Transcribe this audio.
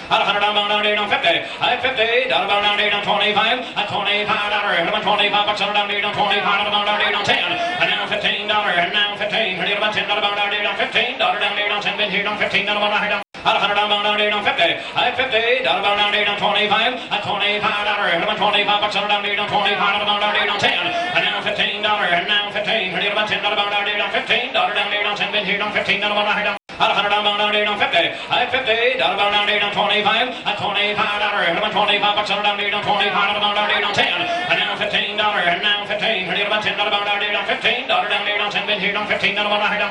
at $100 down, $50, at $50 down, $25, at $25, $25 on down, $25 down, $10, and now $15, and now $15, ready about $10 down, $15 down, $10, been here down, $15 down, at $100 down, $50, at $50 down, $25, at $25, $25 on down, $25 down, $10, and now $15, and now $15, ready about $10 down, $15 down, $10, been here down, $15 down, at $100 down, $50, at $50 down, $25, at $25, $25 on down, $25 down, $10, and now $15, and now $15, ready about $10 down, $15 down, $10, been here down, $15 down,